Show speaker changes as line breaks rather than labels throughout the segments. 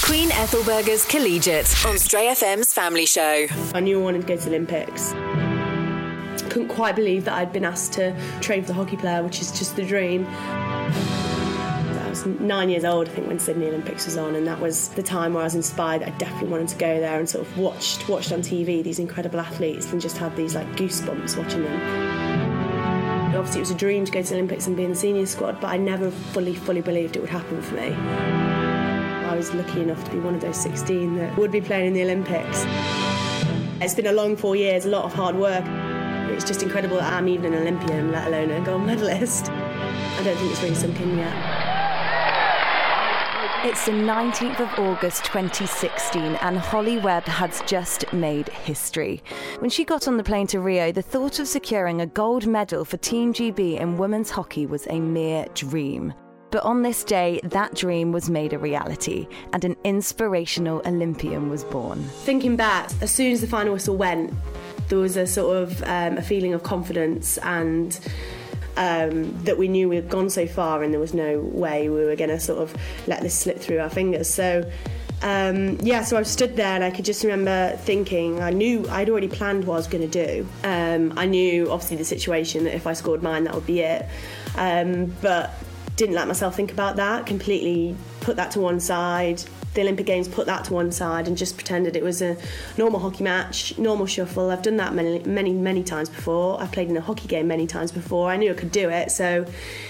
Queen Ethelberger's Collegiate on Stray FM's Family Show.
I knew I wanted to go to the Olympics. Couldn't quite believe that I'd been asked to train for the hockey player, which is just the dream. I was 9 years old, I think, when Sydney Olympics was on, and that was the time where I was inspired. I definitely wanted to go there and sort of watched on TV these incredible athletes and just had these like goosebumps watching them. Obviously it was a dream to go to the Olympics and be in the senior squad, but I never fully believed it would happen for me. I was lucky enough to be one of those 16 that would be playing in the Olympics. It's been a long 4 years, a lot of hard work. It's just incredible that I'm even an Olympian, let alone a gold medalist. I don't think it's really sunk in yet.
It's the 19th of August 2016 and Holly Webb has just made history. When she got on the plane to Rio, the thought of securing a gold medal for Team GB in women's hockey was a mere dream. But on this day, that dream was made a reality and an inspirational Olympian was born.
Thinking back, as soon as the final whistle went, there was a sort of a feeling of confidence and that we knew we had gone so far and there was no way we were going to sort of let this slip through our fingers. So so I stood there and I could just remember thinking, I'd already planned what I was going to do. I knew obviously the situation, that if I scored mine that would be it, but didn't let myself think about that, completely put that to one side. The Olympic Games, put that to one side and just pretended it was a normal hockey match, normal shuffle. I've done that many times before. I've played in a hockey game many times before. I knew I could do it, so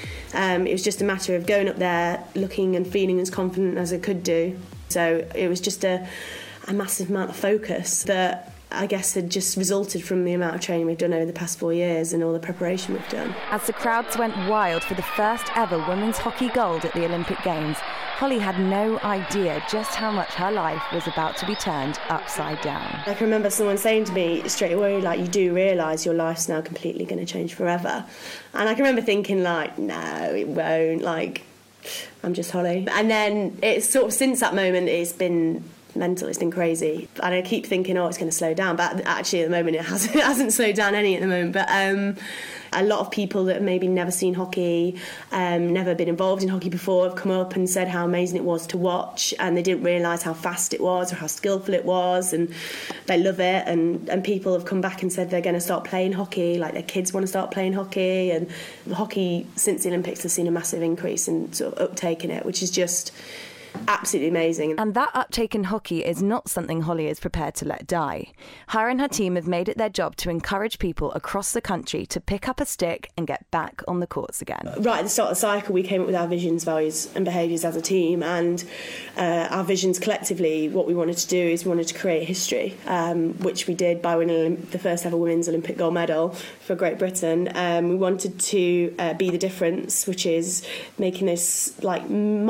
it was just a matter of going up there, looking and feeling as confident as I could do. So it was just a massive amount of focus that I guess had just resulted from the amount of training we've done over the past 4 years and all the preparation we've done.
As the crowds went wild for the first ever women's hockey gold at the Olympic Games, Holly had no idea just how much her life was about to be turned upside down.
I can remember someone saying to me straight away, like, you do realise your life's now completely going to change forever. And I can remember thinking, like, no, it won't, like, I'm just Holly. And then it's sort of since that moment it's been mental, it's been crazy. And I keep thinking, it's going to slow down, but actually at the moment it hasn't slowed down any at the moment. But a lot of people that have maybe never seen hockey, never been involved in hockey before, have come up and said how amazing it was to watch, and they didn't realise how fast it was or how skillful it was, and they love it. And people have come back and said they're going to start playing hockey, like their kids want to start playing hockey. And the hockey since the Olympics has seen a massive increase in sort of uptake in it, which is just absolutely amazing.
And that uptake in hockey is not something Holly is prepared to let die. Her and her team have made it their job to encourage people across the country to pick up a stick and get back on the courts again.
Right at the start of the cycle, we came up with our visions, values and behaviours as a team, and our visions collectively, what we wanted to do is we wanted to create history, which we did by winning the first ever women's Olympic gold medal for Great Britain. We wanted to be the difference, which is making this like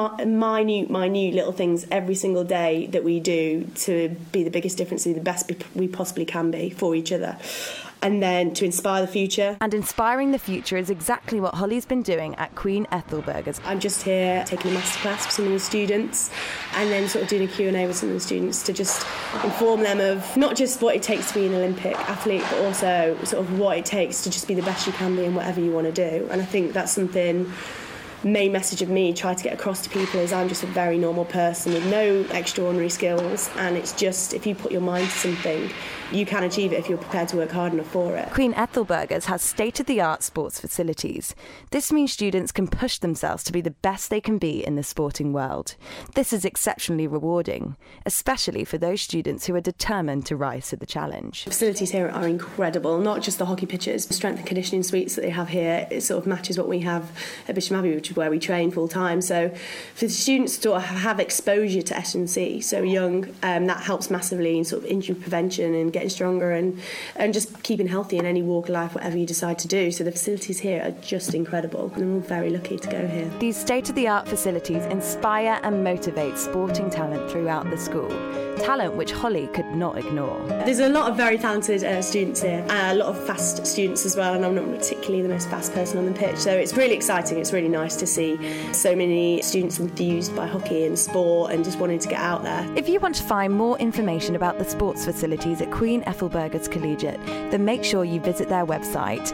minute little things every single day that we do to be the biggest difference, to be the best we possibly can be for each other, and then to inspire the future.
And inspiring the future is exactly what Holly's been doing at Queen Ethelberger's.
I'm just here taking a masterclass with some of the students and then sort of doing a Q&A with some of the students to just inform them of not just what it takes to be an Olympic athlete, but also sort of what it takes to just be the best you can be in whatever you want to do. And I think that's something, main message of me try to get across to people, is I'm just a very normal person with no extraordinary skills, and it's just if you put your mind to something, you can achieve it if you're prepared to work hard enough for it.
Queen Ethelberger's has state-of-the-art sports facilities. This means students can push themselves to be the best they can be in the sporting world. This is exceptionally rewarding, especially for those students who are determined to rise to the challenge.
The facilities here are incredible, not just the hockey pitches. The strength and conditioning suites that they have here, it sort of matches what we have at Bisham Abbey, which is where we train full time. So for the students to have exposure to S&C so young, that helps massively in sort of injury prevention and getting stronger and just keeping healthy in any walk of life, whatever you decide to do. So the facilities here are just incredible, and we're all very lucky to go here.
These state-of-the-art facilities inspire and motivate sporting talent throughout the school. Talent which Holly could not ignore.
There's a lot of very talented students here, a lot of fast students as well, and I'm not particularly the most fast person on the pitch, so it's really exciting. It's really nice to see so many students enthused by hockey and sport and just wanting to get out there.
If you want to find more information about the sports facilities at Queen Ethelberger's Collegiate, then make sure you visit their website,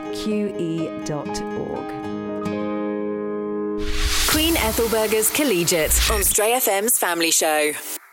qe.org.
Queen Ethelberger's Collegiate on Stray FM's Family Show.